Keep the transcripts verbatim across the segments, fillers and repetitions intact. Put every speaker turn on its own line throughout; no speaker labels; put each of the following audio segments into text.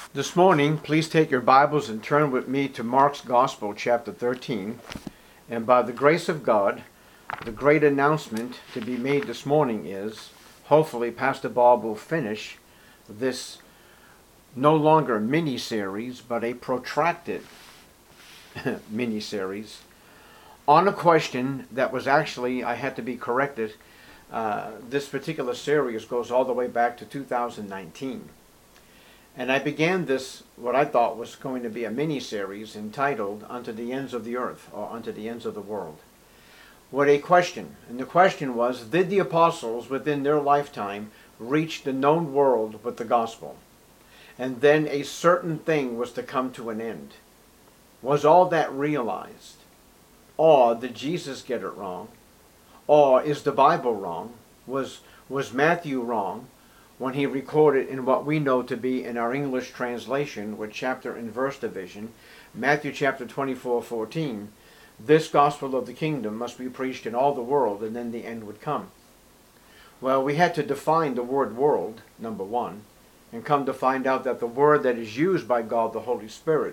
This morning, please take your Bibles and turn with me to Mark's Gospel, chapter thirteen. And by the grace of God, the great announcement to be made this morning is, hopefully Pastor Bob will finish this no longer mini-series, but a protracted mini-series on a question that was actually, I had to be corrected, uh, this particular series goes all the way back to two thousand nineteen. And I began this, what I thought was going to be a mini-series entitled Unto the Ends of the Earth, or Unto the Ends of the World. What a question. And the question was, did the apostles within their lifetime reach the known world with the gospel? And then a certain thing was to come to an end. Was all that realized? Or did Jesus get it wrong? Or is the Bible wrong? Was, was Matthew wrong when he recorded in what we know to be in our English translation with chapter and verse division, Matthew chapter twenty-four, fourteen, this gospel of the kingdom must be preached in all the world, and then the end would come. Well, we had to define the word world, number one, and come to find out that the word that is used by God the Holy Spirit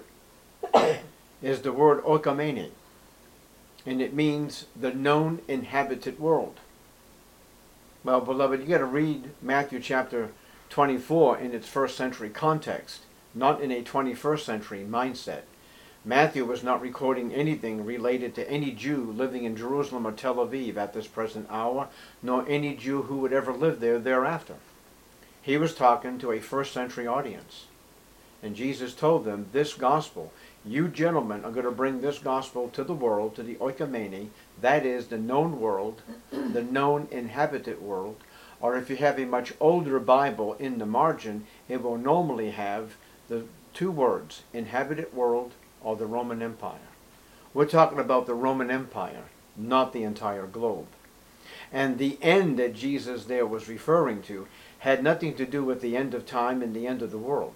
is the word oikomene, and it means the known inhabited world. Well, beloved, you got to read Matthew chapter twenty-four in its first century context, not in a twenty-first century mindset. Matthew was not recording anything related to any Jew living in Jerusalem or Tel Aviv at this present hour, nor any Jew who would ever live there thereafter. He was talking to a first century audience. And Jesus told them, this gospel, you gentlemen are going to bring this gospel to the world, to the oikomene, that is the known world, the known inhabited world, or if you have a much older Bible in the margin, it will normally have the two words, inhabited world or the Roman Empire. We're talking about the Roman Empire, not the entire globe. And the end that Jesus there was referring to had nothing to do with the end of time and the end of the world,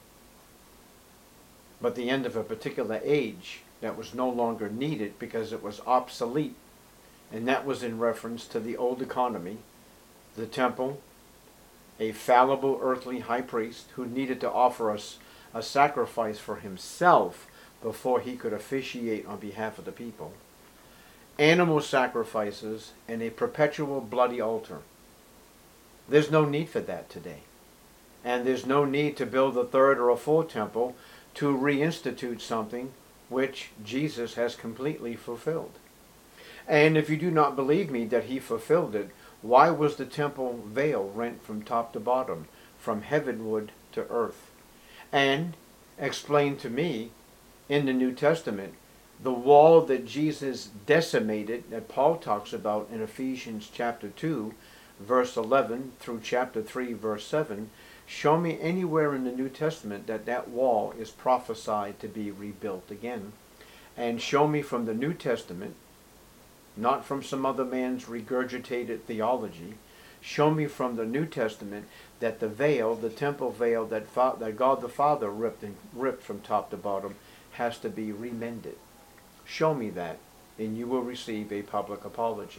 but the end of a particular age that was no longer needed because it was obsolete. And that was in reference to the old economy, the temple, a fallible earthly high priest who needed to offer us a sacrifice for himself before he could officiate on behalf of the people, animal sacrifices, and a perpetual bloody altar. There's no need for that today. And there's no need to build a third or a fourth temple to reinstitute something which Jesus has completely fulfilled. And if you do not believe me that he fulfilled it, why was the temple veil rent from top to bottom, from heavenward to earth? And explain to me, in the New Testament, the wall that Jesus decimated, that Paul talks about in Ephesians chapter two, verse eleven, through chapter three, verse seven, show me anywhere in the New Testament that that wall is prophesied to be rebuilt again. And show me from the New Testament, not from some other man's regurgitated theology, show me from the New Testament that the veil, the temple veil that, fa- that God the Father ripped, and, ripped from top to bottom has to be remended. Show me that, and you will receive a public apology.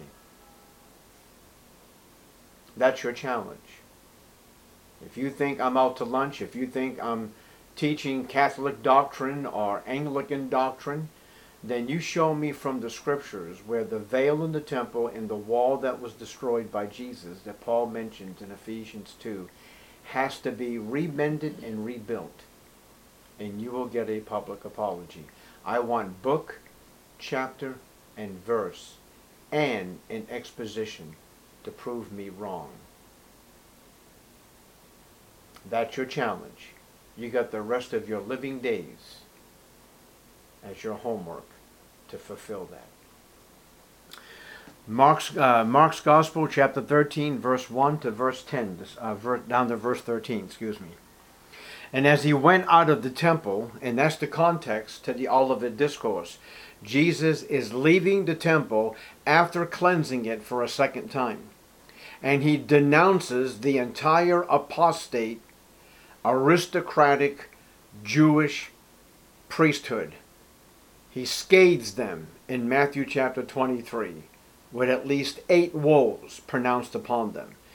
That's your challenge. If you think I'm out to lunch, if you think I'm teaching Catholic doctrine or Anglican doctrine, then you show me from the scriptures where the veil in the temple and the wall that was destroyed by Jesus that Paul mentions in Ephesians two has to be remended and rebuilt, and you will get a public apology. I want book, chapter, and verse, and an exposition to prove me wrong. That's your challenge. You got the rest of your living days as your homework to fulfill that. Mark's, uh, Mark's Gospel, chapter thirteen, verse one to verse ten, uh, ver- down to verse thirteen, excuse me. And as he went out of the temple, and that's the context to the Olivet Discourse, Jesus is leaving the temple after cleansing it for a second time. And he denounces the entire apostate, aristocratic, Jewish priesthood. He scathes them in Matthew chapter twenty-three with at least eight woes pronounced upon them.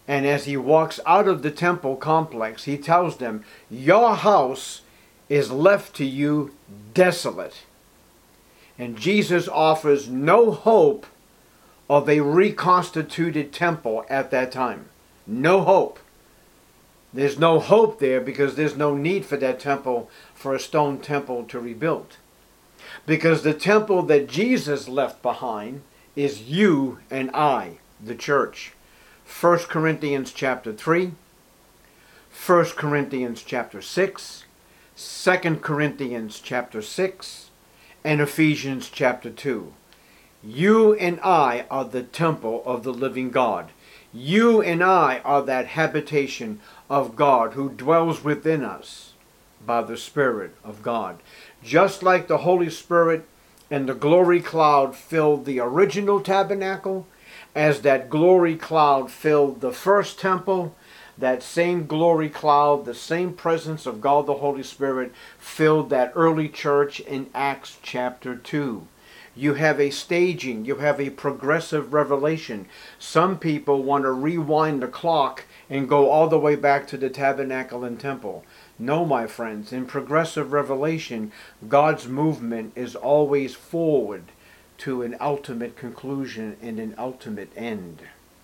And as he walks out of the temple complex, he tells them, your house is left to you desolate. And Jesus offers no hope of a reconstituted temple at that time. No hope. There's no hope there because there's no need for that temple, for a stone temple to rebuild. Because the temple that Jesus left behind is you and I, the church. First Corinthians chapter three, First Corinthians chapter six, Second Corinthians chapter six, and Ephesians chapter two. You and I are the temple of the living God. You and I are that habitation of God who dwells within us by the Spirit of God. Just like the Holy Spirit and the glory cloud filled the original tabernacle, as that glory cloud filled the first temple, that same glory cloud, the same presence of God the Holy Spirit filled that early church in Acts chapter two. You have a staging, you have a progressive revelation. Some people want to rewind the clock and go all the way back to the tabernacle and temple. No, my friends, in progressive revelation, God's movement is always forward to an ultimate conclusion and an ultimate end.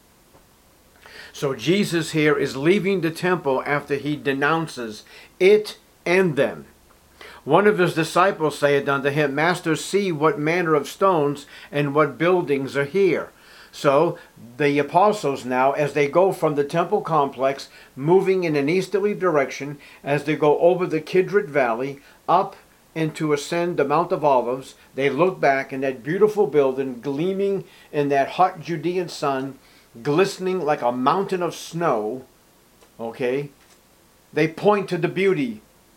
So Jesus here is leaving the temple after he denounces it and them. One of his disciples saith unto him, Master, see what manner of stones and what buildings are here. So the apostles now, as they go from the temple complex, moving in an easterly direction, as they go over the Kidron Valley, up and to ascend the Mount of Olives, they look back in that beautiful building, gleaming in that hot Judean sun, glistening like a mountain of snow. Okay? They point to the beauty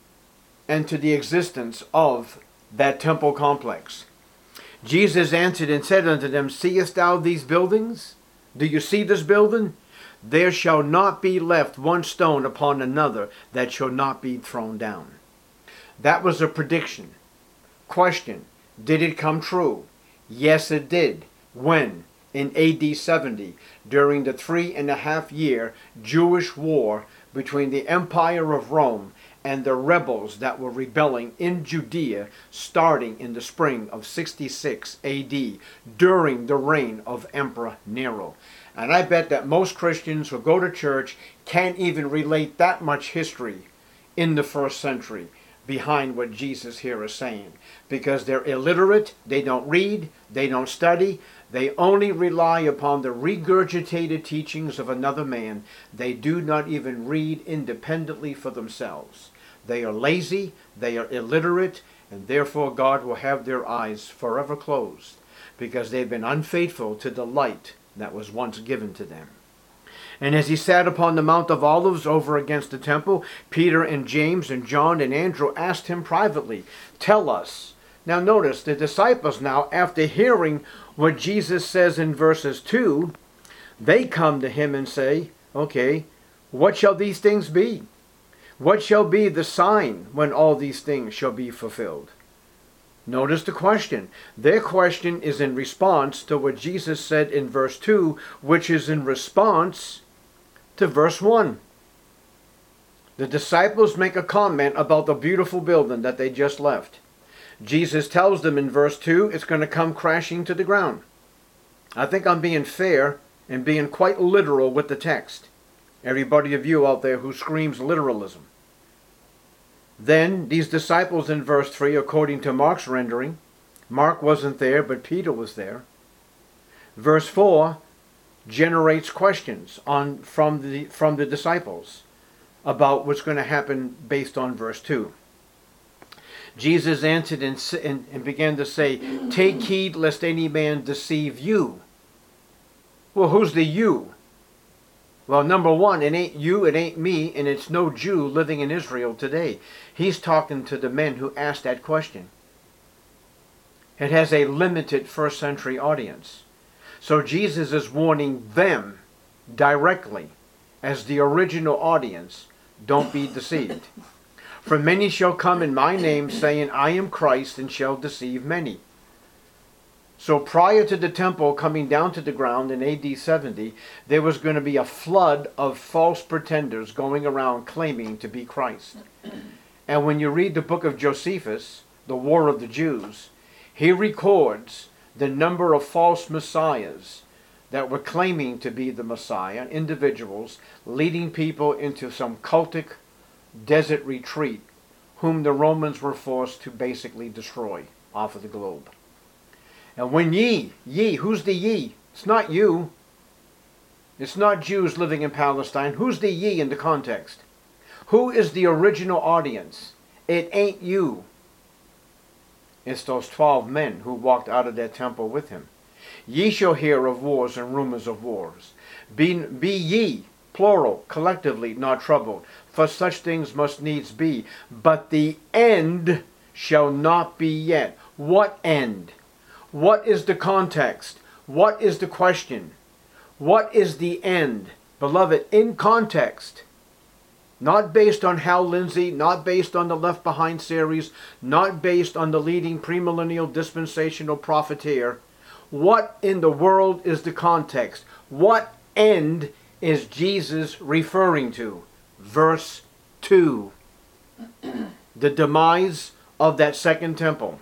and to the existence of that temple complex. Jesus answered and said unto them, Seest thou these buildings? Do you see this building? There shall not be left one stone upon another that shall not be thrown down. That was a prediction. Question, did it come true? Yes, it did. When? In A D seventy, during the three and a half year Jewish war between the Empire of Rome and the rebels that were rebelling in Judea, starting in the spring of sixty-six A D during the reign of Emperor Nero. And I bet that most Christians who go to church can't even relate that much history in the first century behind what Jesus here is saying, because they're illiterate, they don't read, they don't study, they only rely upon the regurgitated teachings of another man. They do not even read independently for themselves. They are lazy, they are illiterate, and therefore God will have their eyes forever closed, because they've been unfaithful to the light that was once given to them. And as he sat upon the Mount of Olives over against the temple, Peter and James and John and Andrew asked him privately, Tell us. Now notice, the disciples now, after hearing what Jesus says in verses two, they come to him and say, Okay, what shall these things be? What shall be the sign when all these things shall be fulfilled? Notice the question. Their question is in response to what Jesus said in verse two, which is in response to verse one. The disciples make a comment about the beautiful building that they just left. Jesus tells them in verse two, it's going to come crashing to the ground. I think I'm being fair and being quite literal with the text. Everybody of you out there who screams literalism. Then these disciples in verse three, according to Mark's rendering, Mark wasn't there, but Peter was there. Verse four generates questions on from the from the disciples about what's going to happen based on verse two. Jesus answered and, and, and began to say, Take heed lest any man deceive you. Well, who's the you? Well, number one, it ain't you, it ain't me, and it's no Jew living in Israel today. He's talking to the men who asked that question. It has a limited first century audience. So Jesus is warning them directly as the original audience, don't be deceived. For many shall come in my name, saying, I am Christ, and shall deceive many. So prior to the temple coming down to the ground in A D seventy, there was going to be a flood of false pretenders going around claiming to be Christ. And when you read the book of Josephus, the War of the Jews, he records the number of false messiahs that were claiming to be the Messiah, individuals leading people into some cultic desert retreat, whom the Romans were forced to basically destroy off of the globe. And when ye, ye, who's the ye? It's not you. It's not Jews living in Palestine. Who's the ye in the context? Who is the original audience? It ain't you. It's those twelve men who walked out of that temple with him. Ye shall hear of wars and rumors of wars. Be, be ye, plural, collectively, not troubled, for such things must needs be. But the end shall not be yet. What end? What is the context? What is the question? What is the end? Beloved, in context, not based on Hal Lindsey, not based on the Left Behind series, not based on the leading premillennial dispensational propheteer. What in the world is the context? What end is Jesus referring to? Verse two. The demise of that second temple.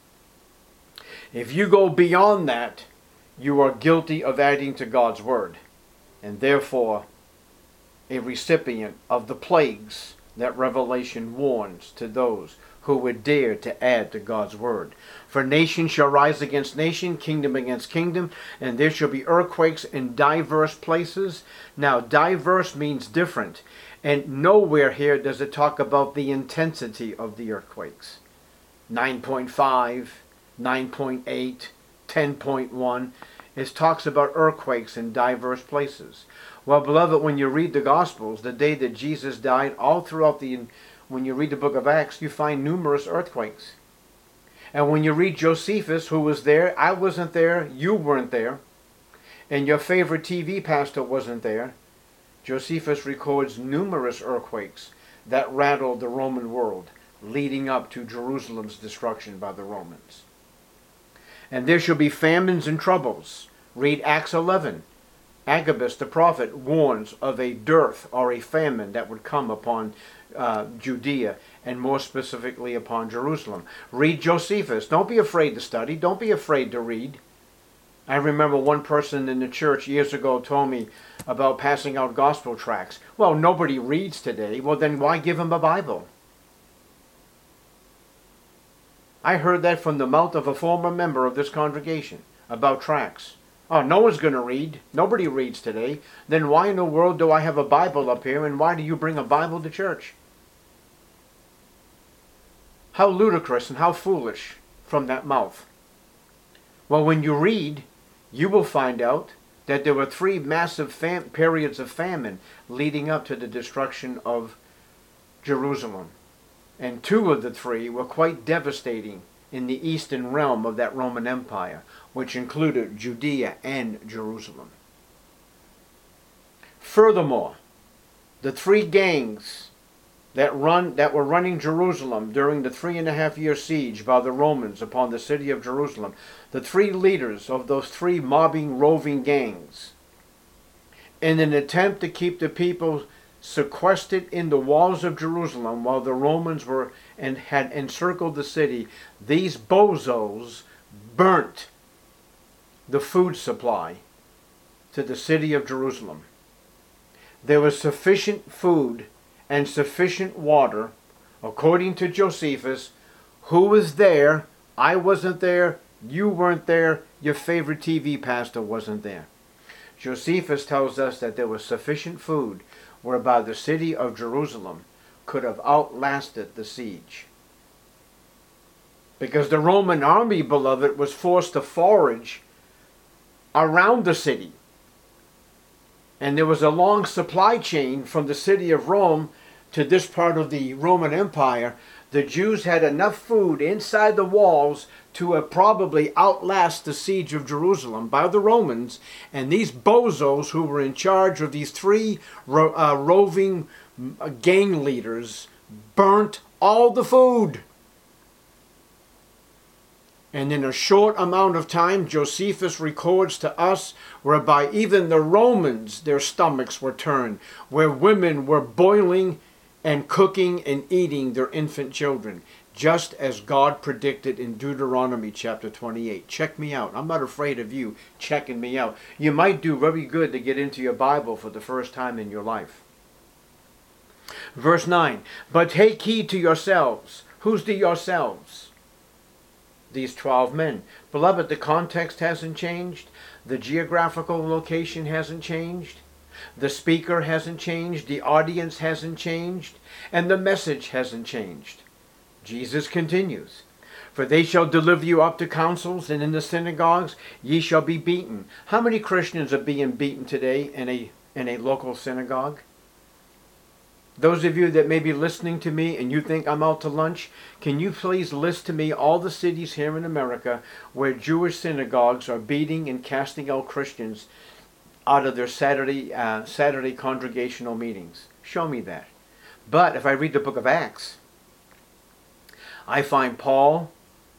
If you go beyond that, you are guilty of adding to God's word, and therefore a recipient of the plagues that Revelation warns to those who would dare to add to God's word. For nation shall rise against nation, kingdom against kingdom, and there shall be earthquakes in diverse places. Now, diverse means different, and nowhere here does it talk about the intensity of the earthquakes. nine point five, nine point eight, ten point one. It talks about earthquakes in diverse places. Well, beloved, when you read the Gospels, the day that Jesus died, all throughout the, when you read the book of Acts, you find numerous earthquakes. And when you read Josephus, who was there, I wasn't there, you weren't there, and your favorite T V pastor wasn't there, Josephus records numerous earthquakes that rattled the Roman world, leading up to Jerusalem's destruction by the Romans. And there shall be famines and troubles. Read Acts eleven. Agabus the prophet warns of a dearth or a famine that would come upon uh, Judea, and more specifically upon Jerusalem. Read Josephus. Don't be afraid to study. Don't be afraid to read. I remember one person in the church years ago told me about passing out gospel tracts. Well, nobody reads today. Well, then why give them a Bible? I heard that from the mouth of a former member of this congregation about tracts. Oh, no one's going to read. Nobody reads today. Then why in the world do I have a Bible up here, and why do you bring a Bible to church? How ludicrous and how foolish from that mouth. Well, when you read, you will find out that there were three massive fam- periods of famine leading up to the destruction of Jerusalem. And two of the three were quite devastating in the eastern realm of that Roman Empire, which included Judea and Jerusalem. Furthermore, the three gangs that run that were running Jerusalem during the three and a half year siege by the Romans upon the city of Jerusalem, the three leaders of those three mobbing, roving gangs, in an attempt to keep the people sequestered in the walls of Jerusalem while the Romans were and had encircled the city, these bozos burnt the food supply to the city of Jerusalem. There was sufficient food and sufficient water, according to Josephus. Who was there? I wasn't there. You weren't there. Your favorite T V pastor wasn't there. Josephus tells us that there was sufficient food whereby the city of Jerusalem could have outlasted the siege. Because the Roman army, beloved, was forced to forage around the city. And there was a long supply chain from the city of Rome to this part of the Roman Empire. The Jews had enough food inside the walls to have probably outlast the siege of Jerusalem by the Romans. And these bozos who were in charge of these three ro- uh, roving gang leaders burnt all the food. And in a short amount of time, Josephus records to us whereby even the Romans, their stomachs were turned, where women were boiling and cooking and eating their infant children, just as God predicted in Deuteronomy chapter twenty-eight. Check me out. I'm not afraid of you checking me out. You might do very good to get into your Bible for the first time in your life. Verse nine, but take heed to yourselves. Who's the yourselves? These twelve men. Beloved, the context hasn't changed. The geographical location hasn't changed. The speaker hasn't changed. The audience hasn't changed. And the message hasn't changed. Jesus continues, for they shall deliver you up to councils, and in the synagogues ye shall be beaten. How many Christians are being beaten today in a, in a local synagogue? Those of you that may be listening to me and you think I'm out to lunch, can you please list to me all the cities here in America where Jewish synagogues are beating and casting out Christians out of their Saturday, uh, Saturday congregational meetings? Show me that. But if I read the book of Acts, I find Paul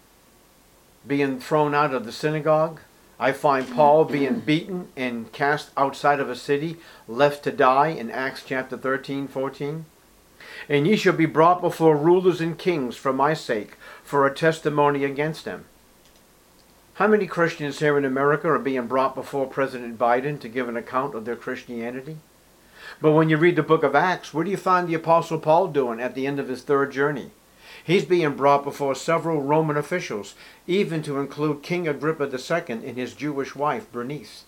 being thrown out of the synagogue. I find Paul being beaten and cast outside of a city, left to die in Acts chapter thirteen, fourteen. And ye shall be brought before rulers and kings for my sake, for a testimony against them. How many Christians here in America are being brought before President Biden to give an account of their Christianity? But when you read the book of Acts, what do you find the Apostle Paul doing at the end of his third journey? He's being brought before several Roman officials, even to include King Agrippa the Second and his Jewish wife, Bernice.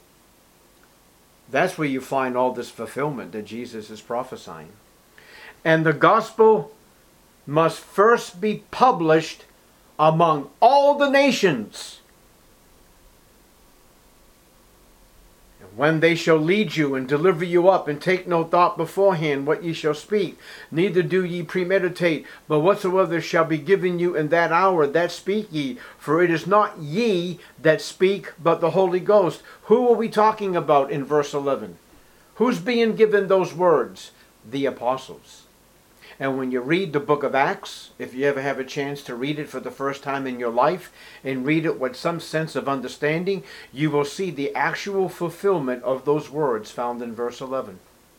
That's where you find all this fulfillment that Jesus is prophesying. And the gospel must first be published among all the nations. When they shall lead you and deliver you up, and take no thought beforehand what ye shall speak, neither do ye premeditate, but whatsoever shall be given you in that hour, that speak ye. For it is not ye that speak, but the Holy Ghost. Who are we talking about in verse eleven? Who's being given those words? The apostles. And when you read the book of Acts, if you ever have a chance to read it for the first time in your life, and read it with some sense of understanding, you will see the actual fulfillment of those words found in verse eleven.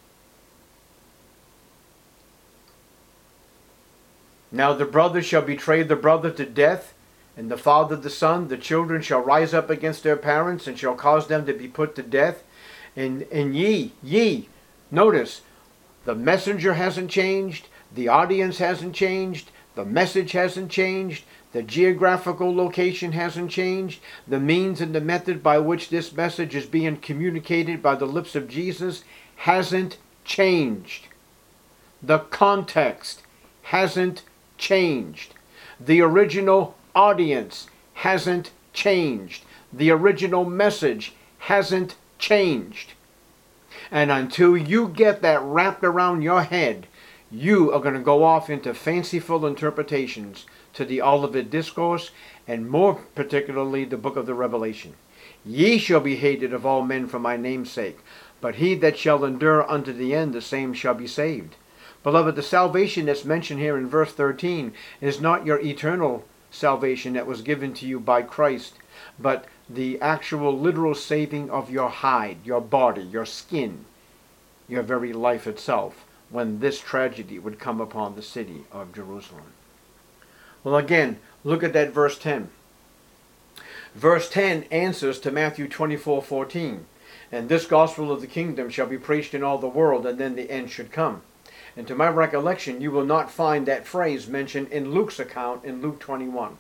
Now the brother shall betray the brother to death, and the father the son. The children shall rise up against their parents, and shall cause them to be put to death. And, and ye, ye, notice, the messenger hasn't changed. The audience hasn't changed. The message hasn't changed. The geographical location hasn't changed. The means and the method by which this message is being communicated by the lips of Jesus hasn't changed. The context hasn't changed. The original audience hasn't changed. The original message hasn't changed. And until you get that wrapped around your head, you are going to go off into fanciful interpretations to the Olivet Discourse, and more particularly the book of the Revelation. Ye shall be hated of all men for my name's sake, but he that shall endure unto the end, the same shall be saved. Beloved, the salvation that's mentioned here in verse thirteen is not your eternal salvation that was given to you by Christ, but the actual literal saving of your hide, your body, your skin, your very life itself, when this tragedy would come upon the city of Jerusalem. Well, again, look at that verse ten. Verse ten answers to Matthew twenty-four fourteen. And this gospel of the kingdom shall be preached in all the world, and then the end should come. And to my recollection, you will not find that phrase mentioned in Luke's account in Luke twenty-one.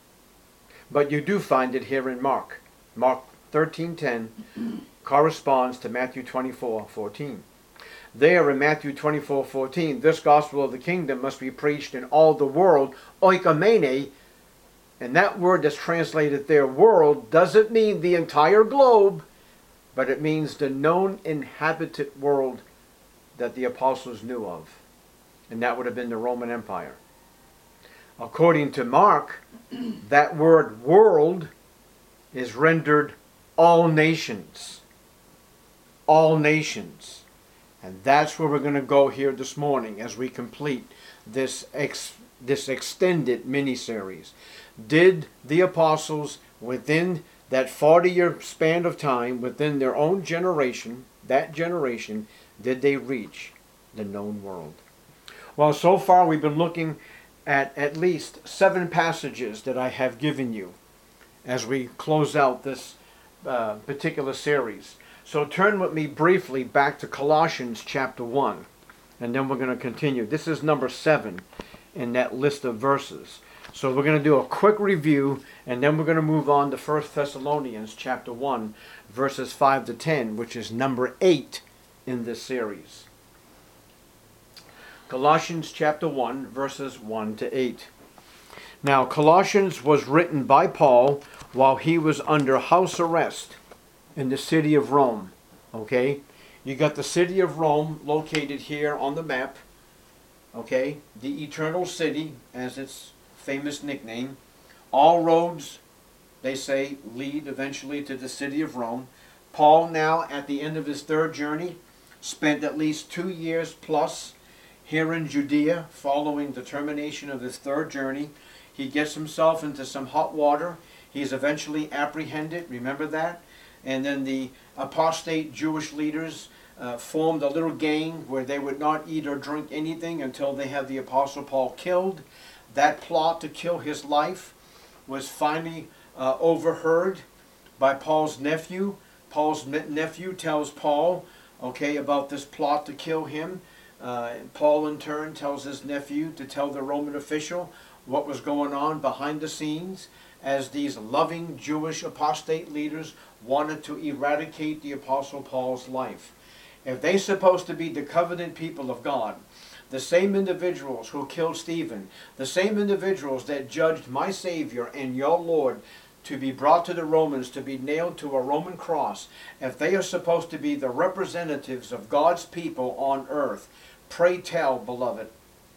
But you do find it here in Mark. Mark thirteen ten corresponds to Matthew twenty-four fourteen. There in Matthew twenty-four fourteen, this gospel of the kingdom must be preached in all the world, oikomene, and that word that's translated there, world, doesn't mean the entire globe, but it means the known inhabited world that the apostles knew of. And that would have been the Roman Empire. According to Mark, that word world is rendered all nations. All nations. And that's where we're going to go here this morning as we complete this ex, this extended mini-series. did the apostles within that forty-year span of time, within their own generation, that generation, did they reach the known world? Well, so far we've been looking at at least seven passages that I have given you as we close out this uh, particular series. So turn with me briefly back to Colossians chapter one, and then we're going to continue. This is number seven in that list of verses. So we're going to do a quick review, and then we're going to move on to First Thessalonians chapter one, verses five to ten, which is number eight in this series. Colossians chapter one, verses one to eight. Now, Colossians was written by Paul while he was under house arrest in the city of Rome. Okay? You got the city of Rome located here on the map. Okay? The Eternal City, as its famous nickname. All roads, they say, lead eventually to the city of Rome. Paul now, at the end of his third journey, spent at least two years plus here in Judea, following the termination of his third journey. He gets himself into some hot water. He's eventually apprehended, remember that? And then the apostate Jewish leaders uh, formed a little gang where they would not eat or drink anything until they had the Apostle Paul killed. That plot to kill his life was finally uh, overheard by Paul's nephew. Paul's nephew tells Paul, okay, about this plot to kill him. Uh, Paul in turn tells his nephew to tell the Roman official what was going on behind the scenes as these loving Jewish apostate leaders wanted to eradicate the Apostle Paul's life. If they're supposed to be the covenant people of God, the same individuals who killed Stephen, the same individuals that judged my Savior and your Lord to be brought to the Romans, to be nailed to a Roman cross, if they are supposed to be the representatives of God's people on earth, pray tell, beloved,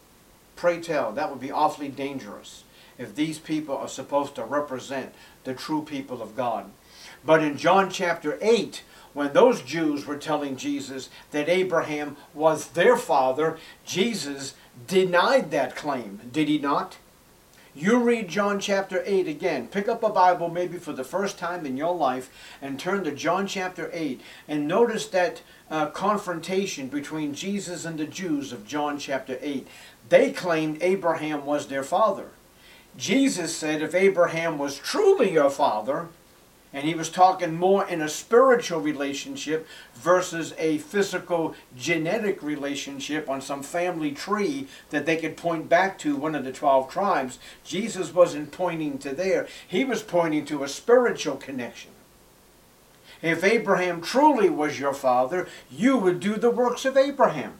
pray tell, that would be awfully dangerous if these people are supposed to represent the true people of God. But in John chapter eight, when those Jews were telling Jesus that Abraham was their father, Jesus denied that claim, did he not? You read John chapter eight again. Pick up a Bible maybe for the first time in your life and turn to John chapter eight and notice that uh, confrontation between Jesus and the Jews of John chapter eight. They claimed Abraham was their father. Jesus said if Abraham was truly your father, and he was talking more in a spiritual relationship versus a physical genetic relationship on some family tree that they could point back to one of the twelve tribes. Jesus wasn't pointing to there. He was pointing to a spiritual connection. If Abraham truly was your father, you would do the works of Abraham.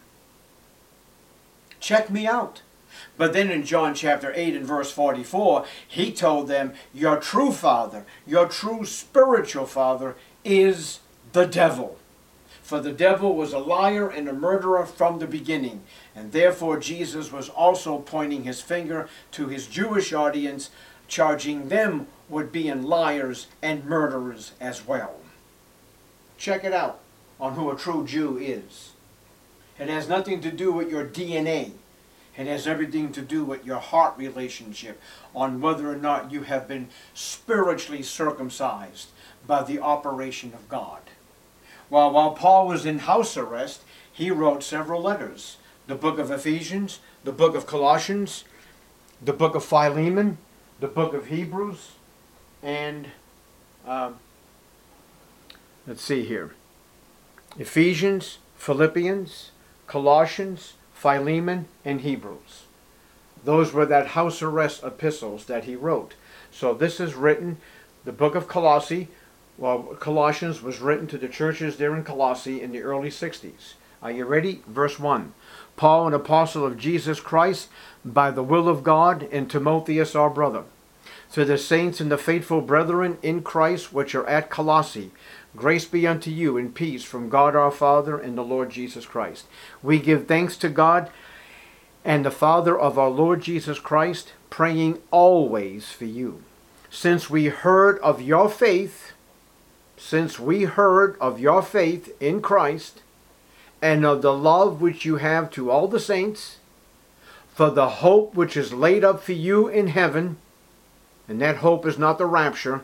Check me out. But then in John chapter eight and verse forty-four, he told them, your true father, your true spiritual father is the devil. For the devil was a liar and a murderer from the beginning. And therefore Jesus was also pointing his finger to his Jewish audience, charging them with being liars and murderers as well. Check it out on who a true Jew is. It has nothing to do with your D N A. It has everything to do with your heart relationship, on whether or not you have been spiritually circumcised by the operation of God. Well, while Paul was in house arrest, he wrote several letters. The book of Ephesians, the book of Colossians, the book of Philemon, the book of Hebrews, and uh, let's see here. Ephesians, Philippians, Colossians, Philemon, and Hebrews. Those were that house arrest epistles that he wrote. So this is written, the book of Colossae, well, Colossians was written to the churches there in Colossae in the early sixties. Are you ready? Verse one. Paul, an apostle of Jesus Christ, by the will of God, and Timotheus our brother, to the saints and the faithful brethren in Christ which are at Colossae, grace be unto you and peace from God our Father and the Lord Jesus Christ. We give thanks to God and the Father of our Lord Jesus Christ, praying always for you. Since we heard of your faith, since we heard of your faith in Christ, and of the love which you have to all the saints, for the hope which is laid up for you in heaven. And that hope is not the rapture.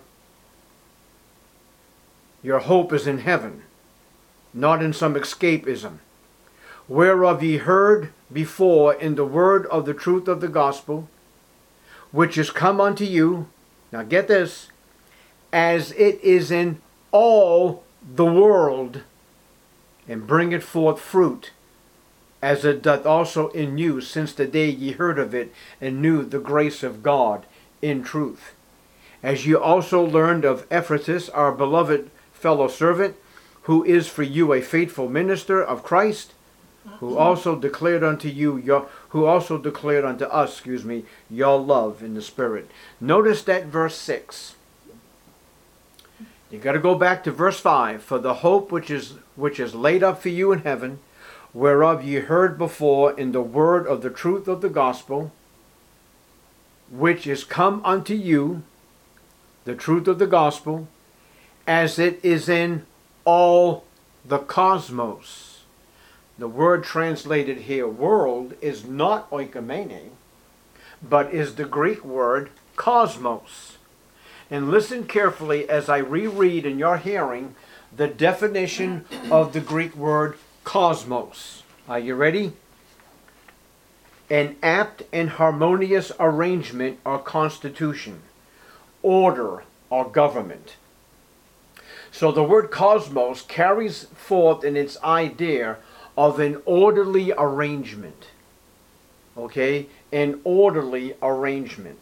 Your hope is in heaven, not in some escapism. Whereof ye heard before in the word of the truth of the gospel, which is come unto you, now get this, as it is in all the world, and bringeth forth fruit, as it doth also in you, since the day ye heard of it, and knew the grace of God in truth. As ye also learned of Epaphroditus, our beloved fellow servant, who is for you a faithful minister of Christ, who also declared unto you your who also declared unto us, excuse me, your love in the Spirit. Notice that verse six. You got to go back to verse five. For the hope which is which is laid up for you in heaven, whereof ye heard before in the word of the truth of the gospel, which is come unto you, the truth of the gospel, as it is in all the cosmos. The word translated here, world, is not oikomene, but is the Greek word cosmos. And listen carefully as I reread in your hearing the definition of the Greek word cosmos. Are you ready? An apt and harmonious arrangement or constitution, order or government. So the word cosmos carries forth in its idea of an orderly arrangement. Okay? An orderly arrangement.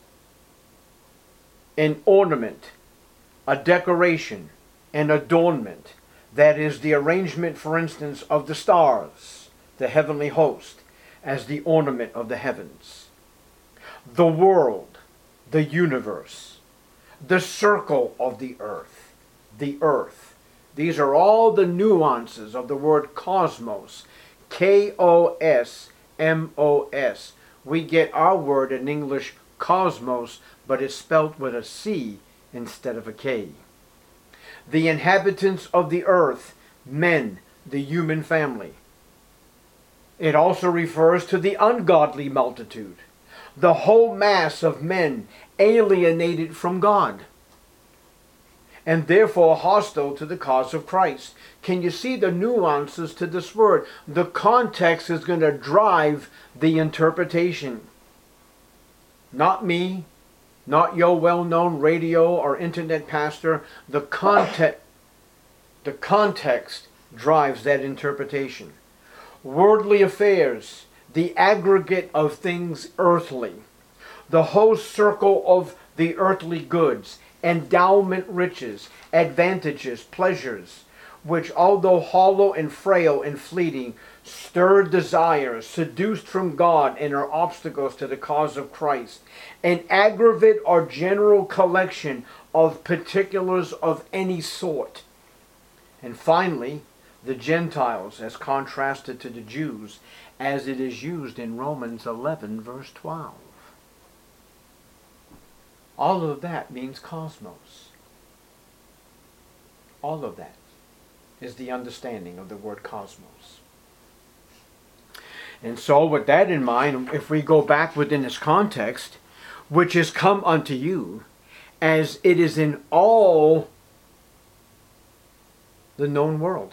An ornament, a decoration, an adornment. That is the arrangement, for instance, of the stars, the heavenly host, as the ornament of the heavens. The world, the universe, the circle of the earth, the earth. These are all the nuances of the word cosmos. K O S M O S. We get our word in English cosmos, but it's spelt with a C instead of a K. The inhabitants of the earth, men, the human family. It also refers to the ungodly multitude, the whole mass of men alienated from God, and therefore hostile to the cause of Christ. Can you see the nuances to this word? The context is going to drive the interpretation. Not me, not your well-known radio or internet pastor. The context, the context drives that interpretation. Worldly affairs, the aggregate of things earthly, the whole circle of the earthly goods, endowment riches, advantages, pleasures, which although hollow and frail and fleeting, stir desires, seduced from God, and are obstacles to the cause of Christ. An aggregate or general collection of particulars of any sort. And finally, the Gentiles, as contrasted to the Jews, as it is used in Romans eleven, verse twelve. All of that means cosmos. All of that is the understanding of the word cosmos. And so with that in mind, if we go back within this context, which is come unto you, as it is in all the known world.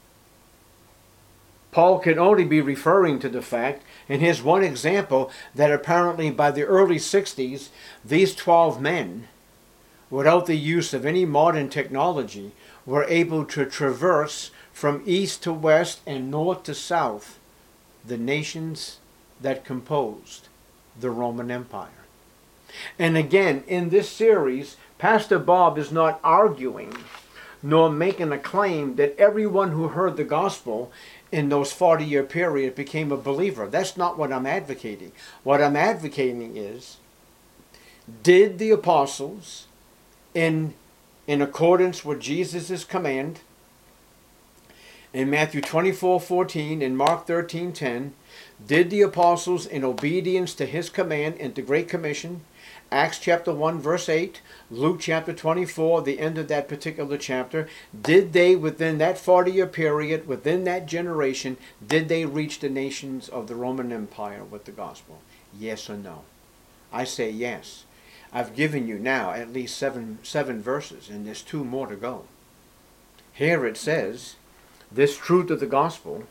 Paul can only be referring to the fact, in his one example, that apparently by the early sixties, these twelve men, without the use of any modern technology, were able to traverse from east to west and north to south the nations that composed the Roman Empire. And again, in this series, Pastor Bob is not arguing nor making a claim that everyone who heard the gospel in those forty-year period became a believer. That's not what I'm advocating. What I'm advocating is, did the apostles, in, in accordance with Jesus' command, in Matthew twenty-four fourteen and Mark thirteen ten, did the apostles, in obedience to his command in the Great Commission, Acts chapter one verse eight, Luke chapter twenty-four, the end of that particular chapter, did they within that forty-year period, within that generation, did they reach the nations of the Roman Empire with the gospel? Yes or no? I say yes. I've given you now at least seven, seven verses, and there's two more to go. Here it says, this truth of the gospel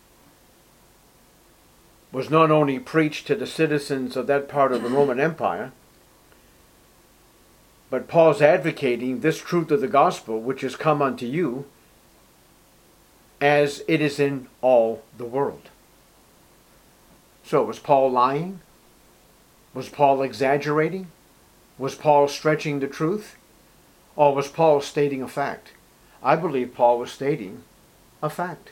was not only preached to the citizens of that part of the Roman Empire, but Paul's advocating this truth of the gospel which has come unto you as it is in all the world. So was Paul lying? Was Paul exaggerating? Was Paul stretching the truth? Or was Paul stating a fact? I believe Paul was stating a fact.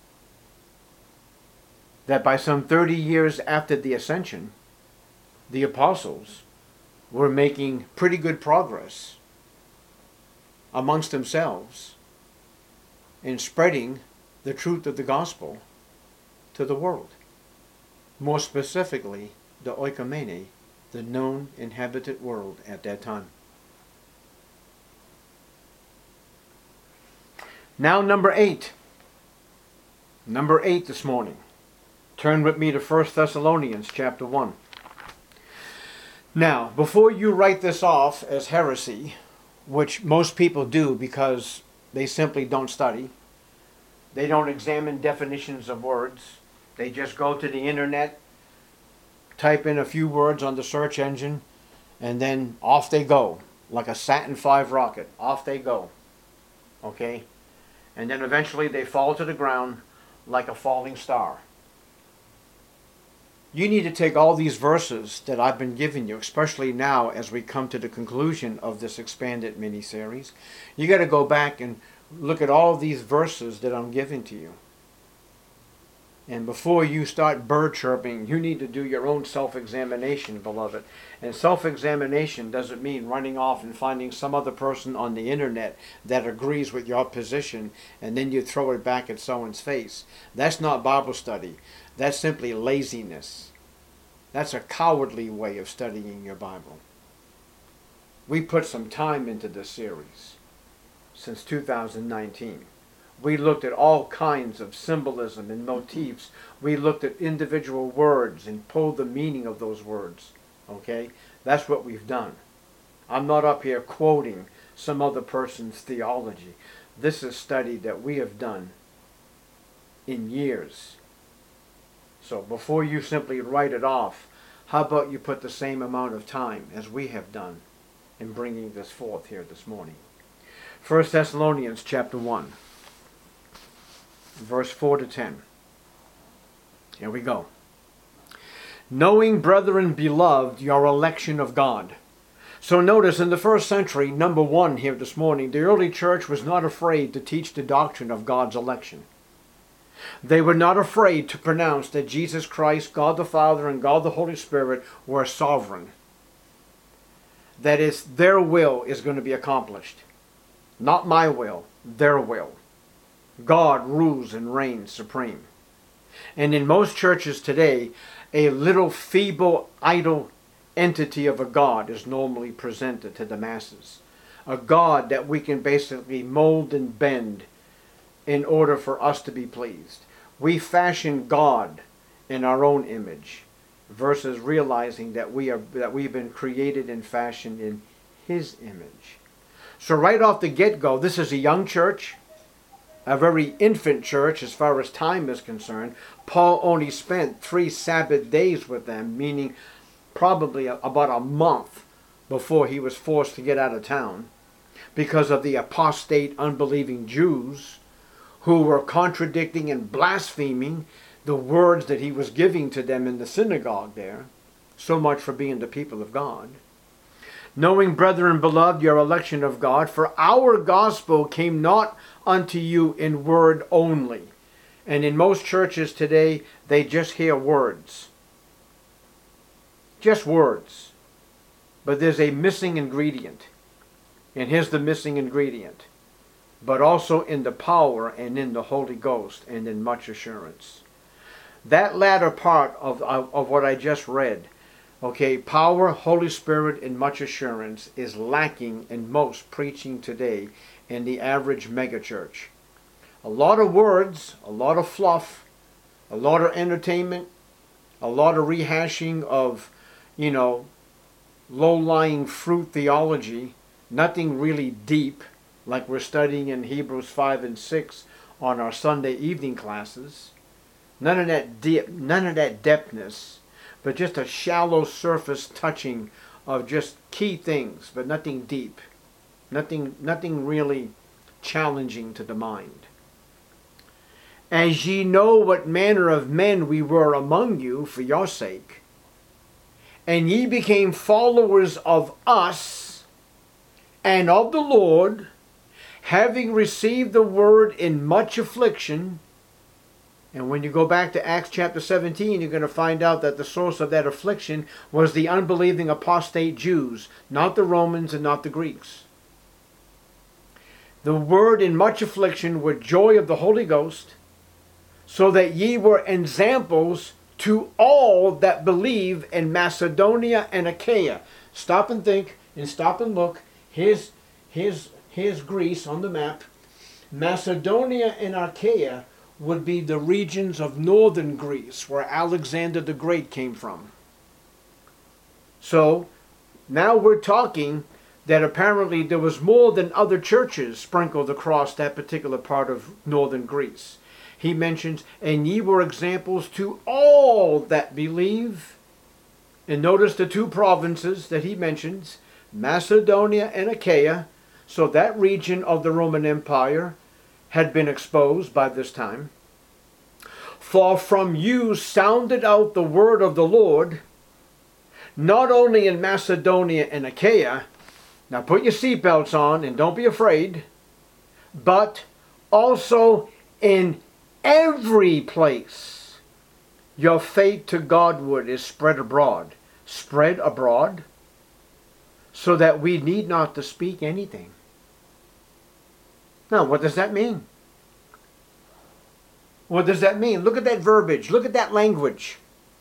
That by some thirty years after the ascension, the apostles were making pretty good progress amongst themselves in spreading the truth of the gospel to the world. More specifically, the oikomene, the known inhabited world at that time. Now number eight. Number eight this morning. Turn with me to First Thessalonians chapter one. Now, before you write this off as heresy, which most people do because they simply don't study, they don't examine definitions of words, they just go to the internet, type in a few words on the search engine, and then off they go, like a Saturn five rocket. Off they go. Okay? And then eventually they fall to the ground like a falling star. You need to take all these verses that I've been giving you, especially now as we come to the conclusion of this expanded mini-series. You got to go back and look at all these verses that I'm giving to you. And before you start bird chirping, you need to do your own self-examination, beloved. And self-examination doesn't mean running off and finding some other person on the internet that agrees with your position and then you throw it back at someone's face. That's not Bible study. That's simply laziness. That's a cowardly way of studying your Bible. We put some time into this series since two thousand nineteen. We looked at all kinds of symbolism and motifs. We looked at individual words and pulled the meaning of those words. Okay? That's what we've done. I'm not up here quoting some other person's theology. This is study that we have done in years. So before you simply write it off, how about you put the same amount of time as we have done in bringing this forth here this morning. First Thessalonians chapter one. Verse four to ten. Here we go. Knowing, brethren beloved, your election of God. So notice in the first century, number one here this morning, the early church was not afraid to teach the doctrine of God's election. They were not afraid to pronounce that Jesus Christ, God the Father, and God the Holy Spirit were sovereign. That is, their will is going to be accomplished. Not my will, their will. God rules and reigns supreme. And in most churches today, a little feeble, idle entity of a God is normally presented to the masses. A God that we can basically mold and bend in order for us to be pleased. We fashion God in our own image versus realizing that we are that we've been created and fashioned in His image. So right off the get-go, this is a young church, a very infant church as far as time is concerned. Paul only spent three Sabbath days with them, meaning probably about a month before he was forced to get out of town because of the apostate, unbelieving Jews who were contradicting and blaspheming the words that he was giving to them in the synagogue there. So much for being the people of God. Knowing, brethren beloved, your election of God, for our gospel came not unto you in word only. And in most churches today, they just hear words. Just words. But there's a missing ingredient. And here's the missing ingredient. But also in the power and in the Holy Ghost and in much assurance. That latter part of, of, of what I just read, okay, power, Holy Spirit, and much assurance is lacking in most preaching today in the average megachurch. A lot of words, a lot of fluff, a lot of entertainment, a lot of rehashing of, you know, low-lying fruit theology, nothing really deep, like we're studying in Hebrews five and six on our Sunday evening classes. None of that deep, none of that depthness, but just a shallow surface touching of just key things, but nothing deep, nothing, nothing really challenging to the mind. As ye know what manner of men we were among you for your sake, and ye became followers of us and of the Lord, having received the word in much affliction. And when you go back to Acts chapter seventeen, you're going to find out that the source of that affliction was the unbelieving apostate Jews, not the Romans and not the Greeks. The word in much affliction with joy of the Holy Ghost, so that ye were examples to all that believe in Macedonia and Achaia. Stop and think and stop and look. Here's, here's, here's Greece on the map. Macedonia and Achaia would be the regions of northern Greece where Alexander the Great came from. So now we're talking that apparently there was more than other churches sprinkled across that particular part of northern Greece. He mentions, and ye were examples to all that believe. And notice the two provinces that he mentions, Macedonia and Achaia. So that region of the Roman Empire had been exposed by this time. For from you sounded out the word of the Lord, not only in Macedonia and Achaia, now put your seatbelts on and don't be afraid, but also in every place your faith to Godward is spread abroad. Spread abroad, so that we need not to speak anything. Now, what does that mean? What does that mean? Look at that verbiage. Look at that language.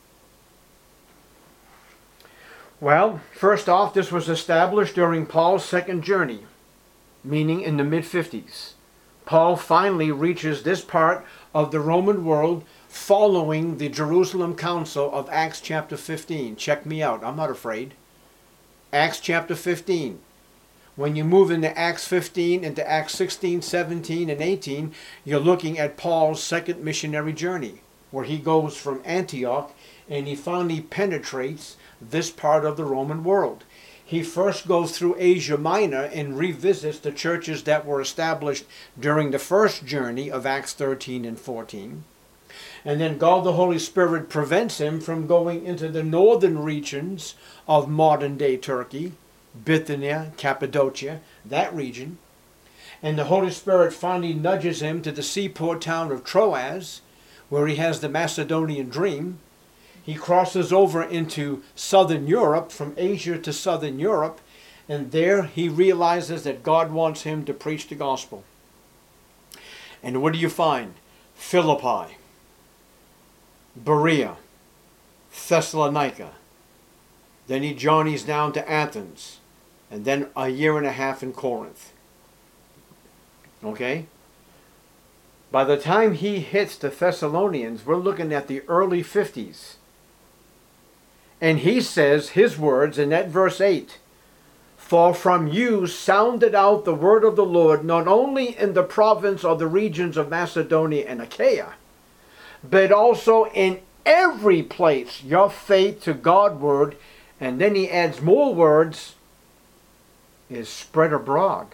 Well, first off, this was established during Paul's second journey, meaning in the mid fifties. Paul finally reaches this part of the Roman world following the Jerusalem Council of Acts chapter fifteen. Check me out. I'm not afraid. Acts chapter fifteen. When you move into Acts fifteen, into Acts sixteen, seventeen, and eighteen, you're looking at Paul's second missionary journey, where he goes from Antioch and he finally penetrates this part of the Roman world. He first goes through Asia Minor and revisits the churches that were established during the first journey of Acts thirteen and fourteen. And then God the Holy Spirit prevents him from going into the northern regions of modern-day Turkey, Bithynia, Cappadocia, that region. And the Holy Spirit finally nudges him to the seaport town of Troas, where he has the Macedonian dream. He crosses over into southern Europe, from Asia to southern Europe, and there he realizes that God wants him to preach the gospel. And what do you find? Philippi, Berea, Thessalonica. Then he journeys down to Athens, and then a year and a half in Corinth. Okay? By the time he hits the Thessalonians, we're looking at the early fifties. And he says his words in that verse eight, for from you sounded out the word of the Lord, not only in the province or the regions of Macedonia and Achaia, but also in every place your faith to Godward. And then he adds more words, is spread abroad.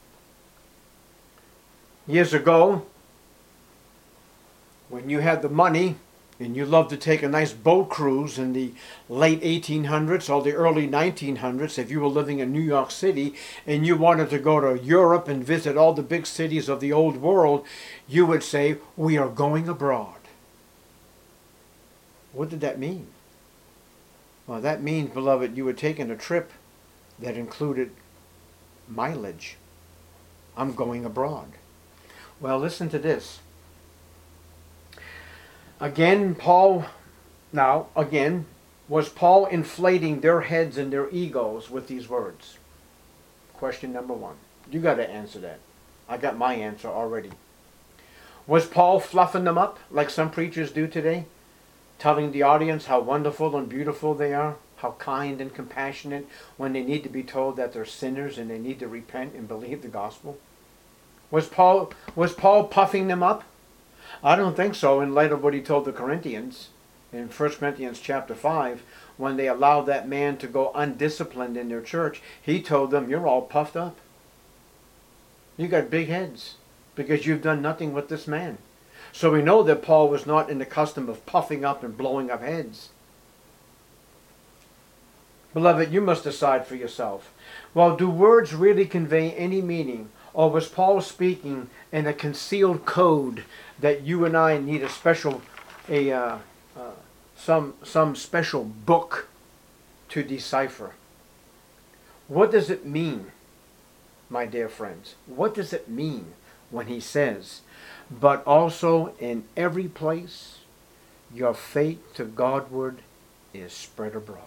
Years ago, when you had the money and you loved to take a nice boat cruise in the late eighteen hundreds or the early nineteen hundreds, if you were living in New York City and you wanted to go to Europe and visit all the big cities of the old world, you would say, we are going abroad. What did that mean? Well, that means, beloved, you were taking a trip that included mileage. I'm going abroad. Well, listen to this. Again, Paul, now, again, was Paul inflating their heads and their egos with these words? Question number one. You got to answer that. I got my answer already. Was Paul fluffing them up like some preachers do today? Telling the audience how wonderful and beautiful they are? how kind and compassionate when they need to be told that they're sinners and they need to repent and believe the gospel? Was Paul, was Paul puffing them up? I don't think so, in light of what he told the Corinthians in First Corinthians chapter five, when they allowed that man to go undisciplined in their church. He told them, you're all puffed up. You got big heads because you've done nothing with this man. So we know that Paul was not in the custom of puffing up and blowing up heads. Beloved, you must decide for yourself. Well, do words really convey any meaning? Or was Paul speaking in a concealed code that you and I need a special, a uh, uh, some some special book to decipher? What does it mean, my dear friends? What does it mean when he says, but also in every place your faith to Godward is spread abroad?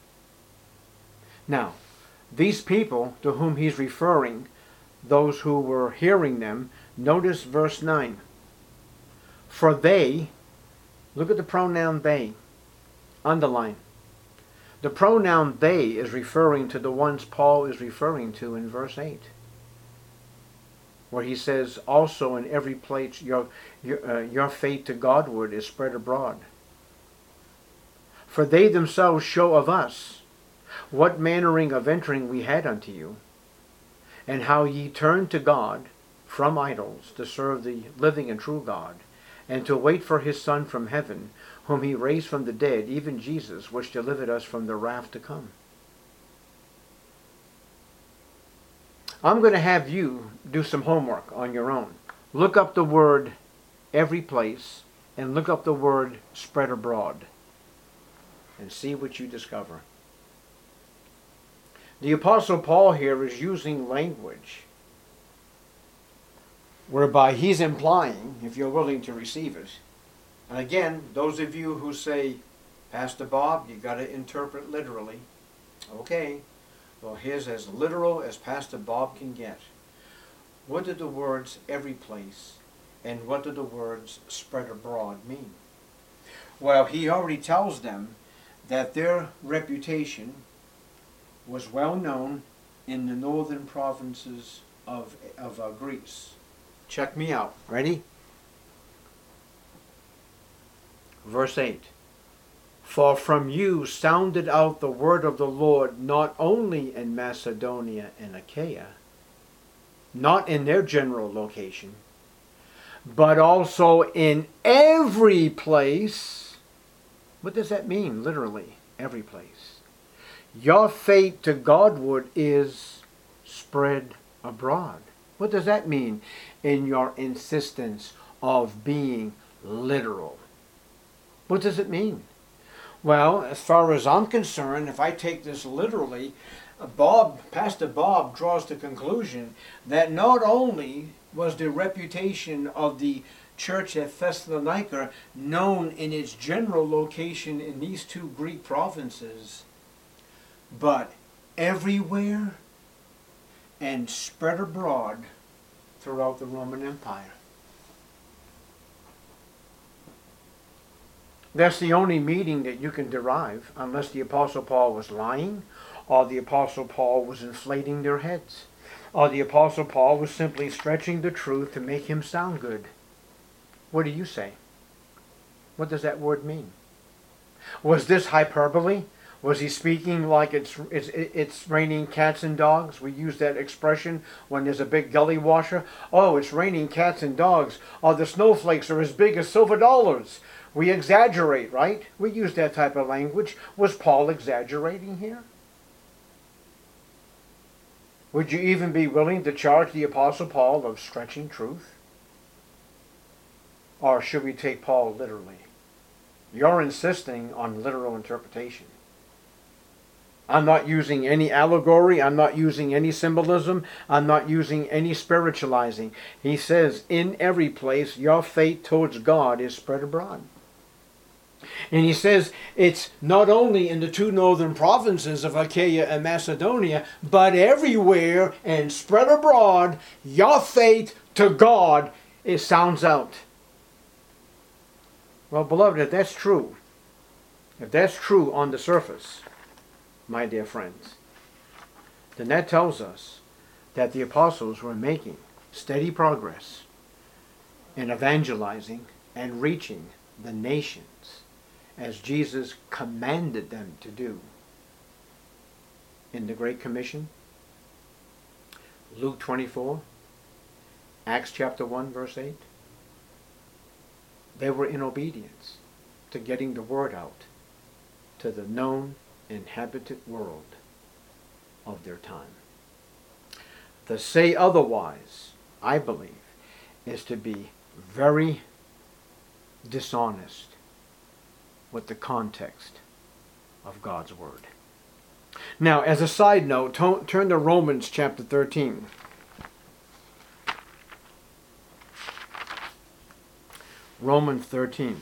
Now, these people to whom he's referring, those who were hearing them, notice verse nine. For they, look at the pronoun they, underline. The pronoun they is referring to the ones Paul is referring to in verse eight, where he says, also in every place your, your, uh, your faith to Godward is spread abroad. For they themselves show of us what mannering of entering we had unto you, and how ye turned to God from idols to serve the living and true God, and to wait for his Son from heaven, whom he raised from the dead, even Jesus, which delivered us from the wrath to come. I'm going to have you do some homework on your own. Look up the word every place, and look up the word spread abroad, and see what you discover. The Apostle Paul here is using language whereby he's implying, if you're willing to receive it, and again, those of you who say, Pastor Bob, you got to interpret literally. Okay, well, here's as literal as Pastor Bob can get. What do the words every place and what do the words spread abroad mean? Well, he already tells them that their reputation was well known in the northern provinces of, of uh, Greece. Check me out. Ready? Verse eight. For from you sounded out the word of the Lord not only in Macedonia and Achaia, not in their general location, but also in every place. What does that mean, literally? Every place. Your faith to Godward is spread abroad. What does that mean in your insistence of being literal? What does it mean? Well, as far as I'm concerned, if I take this literally, Bob, Pastor Bob draws the conclusion that not only was the reputation of the church at Thessalonica known in its general location in these two Greek provinces, but everywhere and spread abroad throughout the Roman Empire. That's the only meaning that you can derive, unless the Apostle Paul was lying, or the Apostle Paul was inflating their heads, or the Apostle Paul was simply stretching the truth to make him sound good. What do you say? What does that word mean? Was this hyperbole? Was he speaking like it's, it's, it's raining cats and dogs? We use that expression when there's a big gully washer. Oh, it's raining cats and dogs. Oh, the snowflakes are as big as silver dollars. We exaggerate, right? We use that type of language. Was Paul exaggerating here? Would you even be willing to charge the Apostle Paul of stretching truth? Or should we take Paul literally? You're insisting on literal interpretation. I'm not using any allegory. I'm not using any symbolism. I'm not using any spiritualizing. He says, in every place, your faith towards God is spread abroad. And he says it's not only in the two northern provinces of Achaia and Macedonia, but everywhere and spread abroad, your faith to God, it sounds out. Well, beloved, if that's true, if that's true on the surface, my dear friends, then that tells us that the apostles were making steady progress in evangelizing and reaching the nations as Jesus commanded them to do in the Great Commission, Luke twenty-four, Acts chapter one, verse eight. They were in obedience to getting the word out to the known inhabited world of their time. To say otherwise, I believe, is to be very dishonest with the context of God's word. Now, as a side note, to- turn to Romans chapter thirteen. Romans thirteen.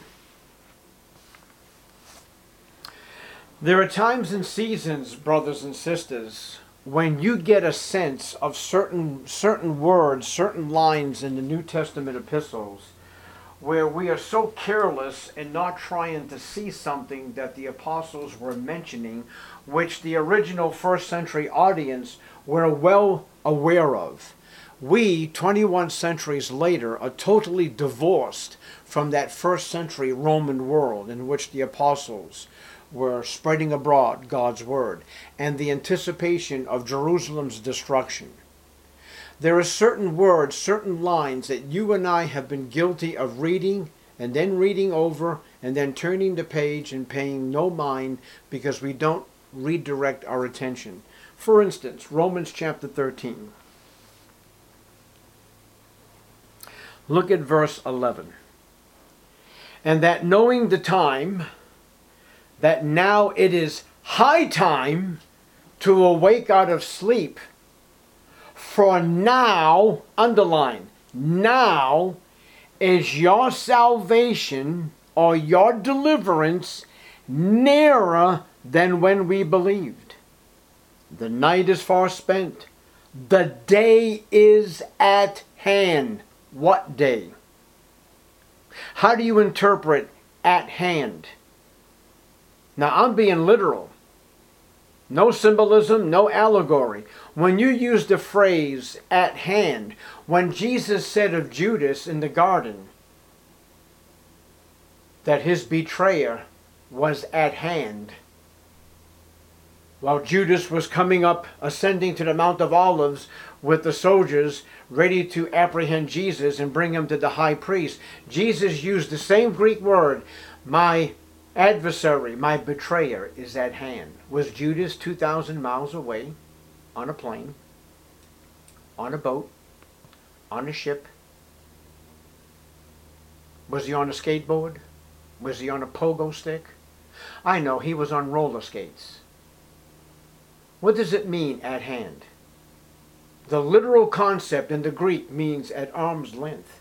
There are times and seasons, brothers and sisters, when you get a sense of certain certain words, certain lines in the New Testament epistles, where we are so careless in not trying to see something that the apostles were mentioning, which the original first century audience were well aware of. We, twenty-one centuries later, are totally divorced from that first century Roman world in which the apostles were spreading abroad God's word and the anticipation of Jerusalem's destruction. There are certain words, certain lines that you and I have been guilty of reading and then reading over and then turning the page and paying no mind because we don't redirect our attention. For instance, Romans chapter thirteen. Look at verse eleven. And that knowing the time, that now it is high time to awake out of sleep, for now, underline, now is your salvation or your deliverance nearer than when we believed. The night is far spent. The day is at hand. What day? How do you interpret at hand? Now, I'm being literal. No symbolism, no allegory. When you use the phrase at hand, when Jesus said of Judas in the garden that his betrayer was at hand, while Judas was coming up, ascending to the Mount of Olives with the soldiers ready to apprehend Jesus and bring him to the high priest, Jesus used the same Greek word, my adversary, my betrayer is at hand. Was Judas two thousand miles away on a plane, on a boat, on a ship? Was he on a skateboard? Was he on a pogo stick? I know, he was on roller skates. What does it mean, at hand? The literal concept in the Greek means at arm's length.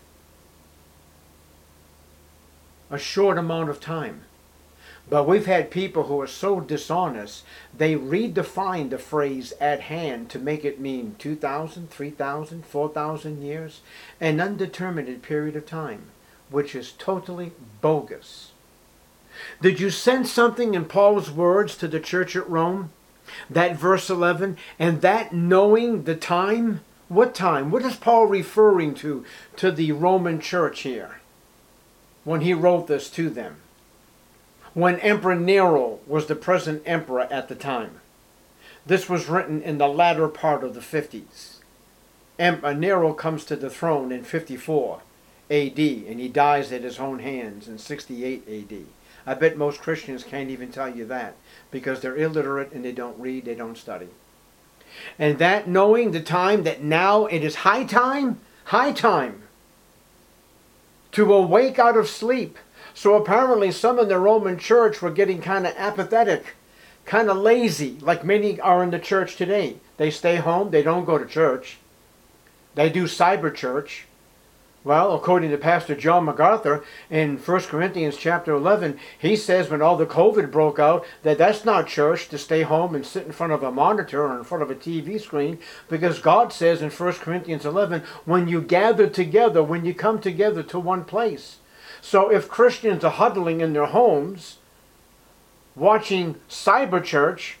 A short amount of time. But we've had people who are so dishonest, they redefine the phrase at hand to make it mean two thousand, three thousand, four thousand years, an undetermined period of time, which is totally bogus. Did you sense something in Paul's words to the church at Rome? That verse eleven, and that knowing the time? What time? What is Paul referring to to the Roman church here when he wrote this to them? When Emperor Nero was the present emperor at the time. This was written in the latter part of the fifties. Emperor Nero comes to the throne in fifty-four A D and he dies at his own hands in sixty-eight A D. I bet most Christians can't even tell you that because they're illiterate and they don't read, they don't study. And that knowing the time that now it is high time, high time to awake out of sleep. So apparently some in the Roman church were getting kind of apathetic, kind of lazy, like many are in the church today. They stay home, they don't go to church. They do cyber church. Well, according to Pastor John MacArthur, in First Corinthians chapter eleven, he says when all the COVID broke out, that that's not church to stay home and sit in front of a monitor or in front of a T V screen, because God says in First Corinthians eleven, when you gather together, when you come together to one place. So if Christians are huddling in their homes, watching cyber church,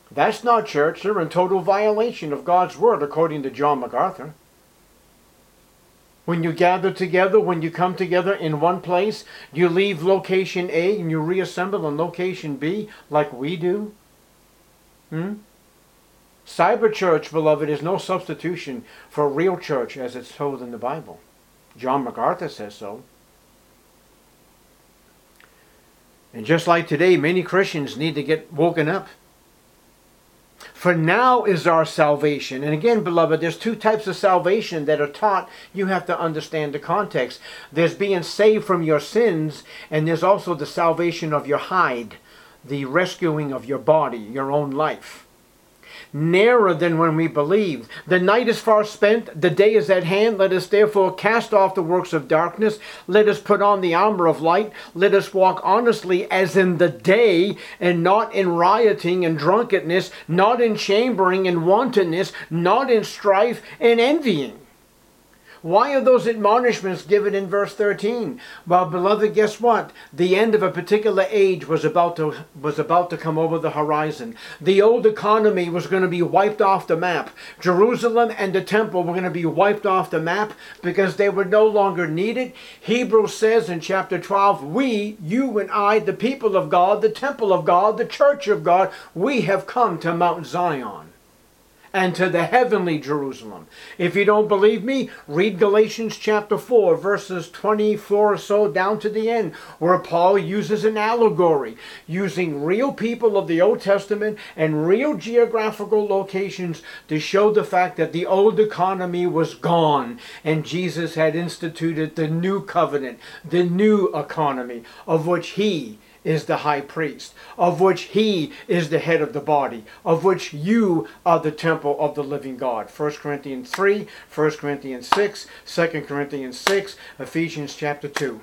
That's not church. They're in total violation of God's word, according to John MacArthur. When you gather together, when you come together in one place, you leave location A and you reassemble in location B like we do. Hmm? Cyber church, beloved, is no substitution for real church as it's told in the Bible. John MacArthur says so. And just like today, many Christians need to get woken up. For now is our salvation. And again, beloved, there's two types of salvation that are taught. You have to understand the context. There's being saved from your sins, and there's also the salvation of your hide, the rescuing of your body, your own life. Nearer than when we believed. The night is far spent, the day is at hand. Let us therefore cast off the works of darkness. Let us put on the armor of light. Let us walk honestly as in the day, and not in rioting and drunkenness, not in chambering and wantonness, not in strife and envying. Why are those admonishments given in verse thirteen? Well, beloved, guess what? The end of a particular age was about to was about to come over the horizon. The old economy was going to be wiped off the map. Jerusalem and the temple were going to be wiped off the map because they were no longer needed. Hebrews says in chapter twelve, we, you and I, the people of God, the temple of God, the church of God, we have come to Mount Zion and to the heavenly Jerusalem. If you don't believe me, read Galatians chapter four, verses twenty-four or so down to the end, where Paul uses an allegory, using real people of the Old Testament and real geographical locations to show the fact that the old economy was gone, and Jesus had instituted the new covenant, the new economy, of which he is the high priest, of which he is the head of the body, of which you are the temple of the living God. First Corinthians three, First Corinthians six, Second Corinthians six, Ephesians chapter two.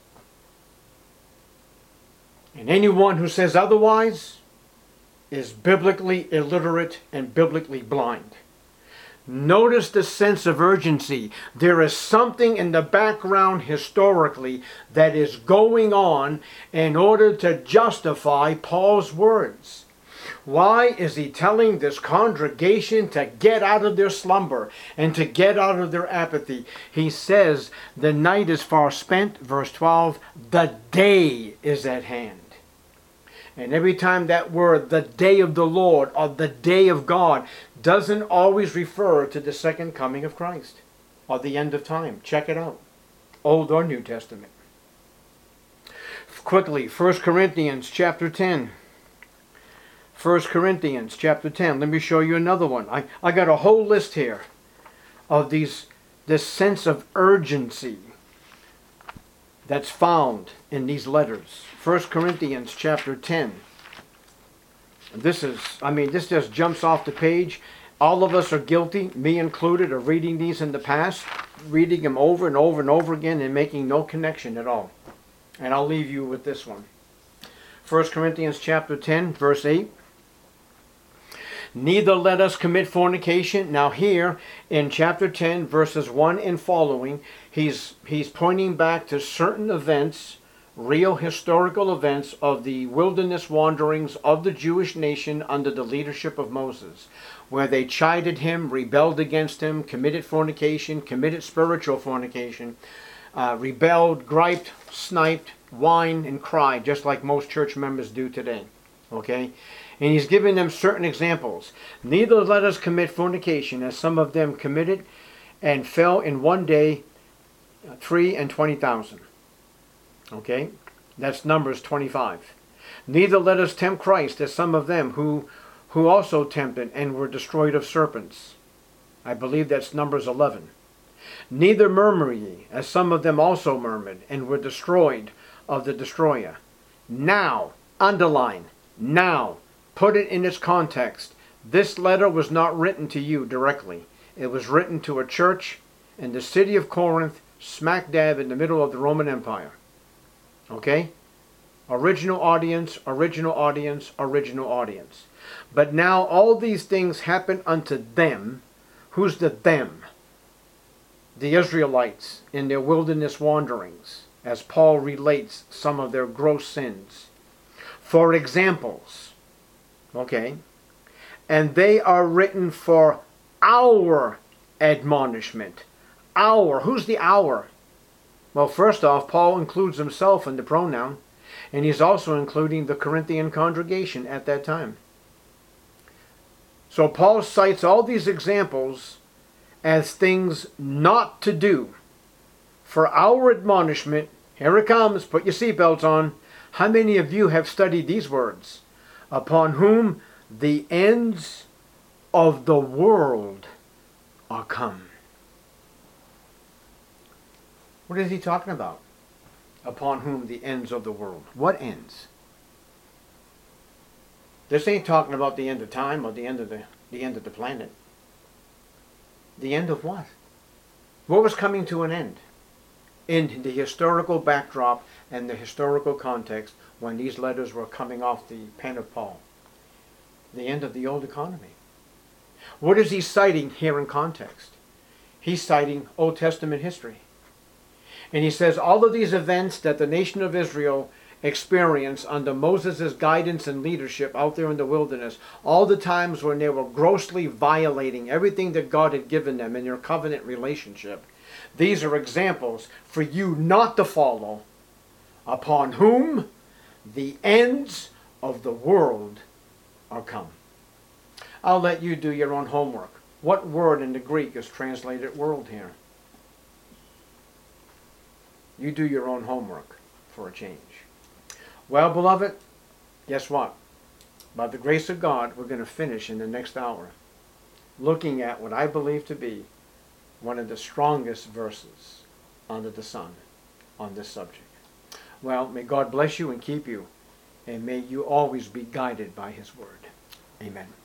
And anyone who says otherwise is biblically illiterate and biblically blind. Notice the sense of urgency. There is something in the background historically that is going on in order to justify Paul's words. Why is he telling this congregation to get out of their slumber and to get out of their apathy? He says the night is far spent, verse twelve, the day is at hand. And every time that word, the day of the Lord or the day of God, doesn't always refer to the second coming of Christ or the end of time. Check it out. Old or New Testament. Quickly, First Corinthians chapter ten. First Corinthians chapter ten. Let me show you another one. I, I got a whole list here of these, this sense of urgency that's found in these letters. First Corinthians chapter ten. This is, I mean, this just jumps off the page. All of us are guilty, me included, of reading these in the past, reading them over and over and over again and making no connection at all. And I'll leave you with this one. First Corinthians chapter ten, verse eight. Neither let us commit fornication. Now here in chapter ten, verses one and following, he's, he's pointing back to certain events, real historical events of the wilderness wanderings of the Jewish nation under the leadership of Moses, where they chided him, rebelled against him, committed fornication, committed spiritual fornication, uh, rebelled, griped, sniped, whined, and cried, just like most church members do today. Okay? And he's giving them certain examples. Neither let us commit fornication, as some of them committed, and fell in one day three and twenty thousand. Okay, that's Numbers twenty-five. Neither let us tempt Christ, as some of them who, who also tempted and were destroyed of serpents. I believe that's Numbers eleven. Neither murmur ye, as some of them also murmured and were destroyed of the destroyer. Now, underline, now, put it in its context. This letter was not written to you directly. It was written to a church in the city of Corinth, smack dab in the middle of the Roman Empire. Okay? Original audience, original audience, original audience. But now all these things happen unto them. Who's the them? The Israelites in their wilderness wanderings, as Paul relates some of their gross sins. For examples, okay, and they are written for our admonishment. Our. Who's the our? Well, first off, Paul includes himself in the pronoun, and he's also including the Corinthian congregation at that time. So Paul cites all these examples as things not to do for our admonishment. Here it comes. Put your seatbelts on. How many of you have studied these words? Upon whom the ends of the world are come. What is he talking about? Upon whom the ends of the world. What ends? This ain't talking about the end of time or the end of the, the end of the planet. The end of what? What was coming to an end? In the historical backdrop and the historical context when these letters were coming off the pen of Paul. The end of the old economy. What is he citing here in context? He's citing Old Testament history. And he says all of these events that the nation of Israel experienced under Moses' guidance and leadership out there in the wilderness, all the times when they were grossly violating everything that God had given them in their covenant relationship, these are examples for you not to follow, upon whom the ends of the world are come. I'll let you do your own homework. What word in the Greek is translated world here? You do your own homework for a change. Well, beloved, guess what? By the grace of God, we're going to finish in the next hour looking at what I believe to be one of the strongest verses under the sun on this subject. Well, may God bless you and keep you, and may you always be guided by His word. Amen.